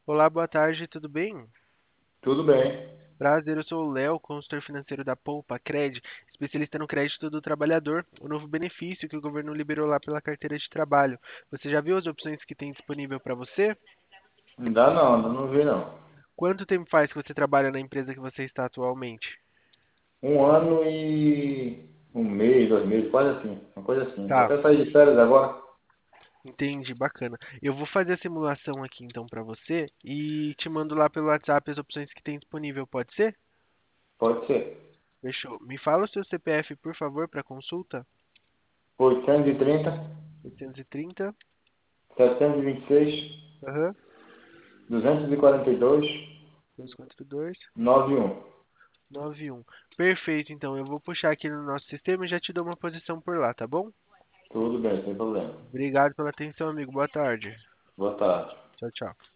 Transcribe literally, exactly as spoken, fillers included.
Olá, boa tarde, tudo bem? Tudo bem. Prazer, eu sou o Léo, consultor financeiro da Poupa Cred, especialista no crédito do trabalhador, o novo benefício que o governo liberou lá pela carteira de trabalho. Você já viu as opções que tem disponível para você? Ainda não, ainda não vi não. Quanto tempo faz que você trabalha na empresa que você está atualmente? Um ano e um mês, dois meses, quase assim. Uma coisa assim. Vou Tá, até sair de férias agora. entendi, bacana. Eu vou fazer a simulação aqui então para você e te mando lá pelo WhatsApp as opções que tem disponível, pode ser? Pode ser. Fechou. Me fala o seu C P F, por favor, para consulta. oitocentos e trinta, oitocentos e trinta, setecentos e vinte e seis, aham, duzentos e quarenta e dois, duzentos e quarenta e dois. noventa e um. Nove e um. Perfeito, então eu vou puxar aqui no nosso sistema e já te dou uma posição por lá, tá bom? Tudo bem, sem problema. Obrigado pela atenção, amigo. Boa tarde. Boa tarde. Tchau, tchau.